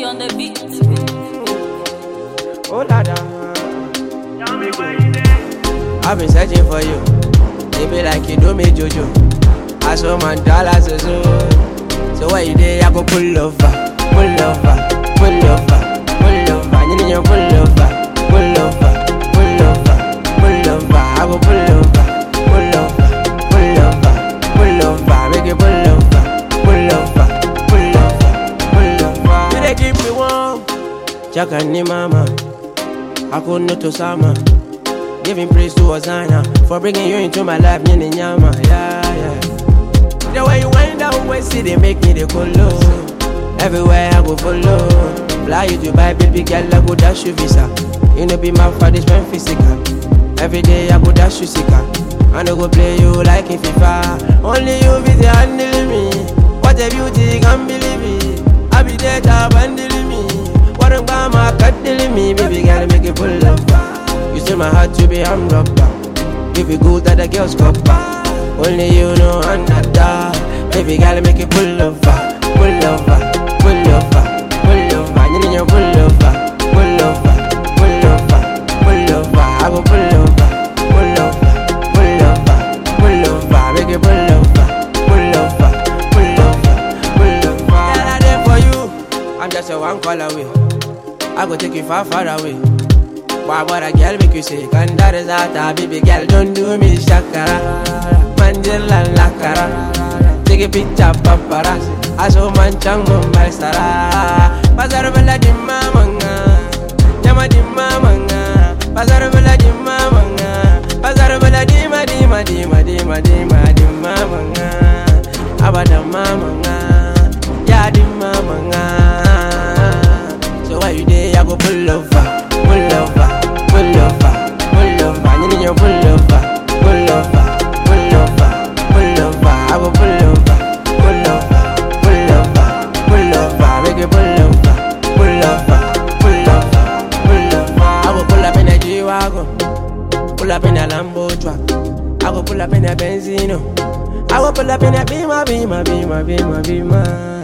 on the beat. Oh, Lada. I've been searching for you. They be like you do me juju. I saw Mandala so why you there? I go pull over, pull over, pull over, pull over. You need your pull over, pull over, pull over, pull over. I go pull over, pull over, pull over, pull over. Make it pull over, pull over, pull over, pull over. You they keep me warm. Jaka ni mama, I could not to summer. Giving praise to Hosanna for bringing you into my life, Nini Nyama, yeah. The way you wind down, West City, make me the colo. Everywhere I go follow. Fly you to buy, baby girl, I go dash you visa. You know be my father's man physical. Every day I go dash you sika. I no go play you like in FIFA. Only you be the handling me. What a beauty, can't believe it. I be there to handle me. What a mama, cuddling me, baby girl, make it pull up. You still my heart to be I'm rubber. If you good that the girls copper. Only you know another. Baby girl make it pull over, pull over, pull over, pull over. You need your pull over, pull over, pull over, pull over. I go pull over, pull over, pull over, pull over. Make it pull over, pull over, pull over, pull over. Girl I there for you. I'm just a one call away. I go take you far, far away. Why would a girl make you sick? And that is that baby girl, don't do me shakara. Mandela lakara. Take a picture, paparazzi. I saw manchang mumbai sara. Bazar bela di mamanga. Jama di mamanga. Bazar bela di mamanga. Bazar bela di ma mamanga. Abada mamanga. Ya di mamanga. So why you there? I go pull over, pull over. Pull over, pull over, you need your pull over, pull over, pull over, pull over. I will pull over, pull over, pull over, pull over. Make it pull over, pull over, pull over, pull over. I will pull up in a G-Wagon, pull up in a Lambo truck. I will pull up in a Benzino. I will pull up in a Beamer.